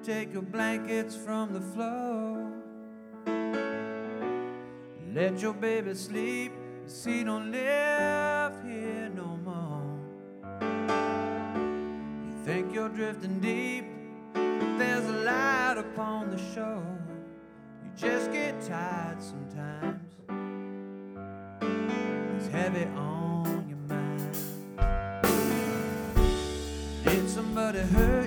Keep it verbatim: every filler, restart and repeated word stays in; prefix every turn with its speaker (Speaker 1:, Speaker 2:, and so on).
Speaker 1: take your blankets from the floor. Let your baby sleep, 'cause he don't live here no more. You think you're drifting deep, but there's a light upon the shore. You just get tired sometimes, it's heavy on your mind. Did somebody hurt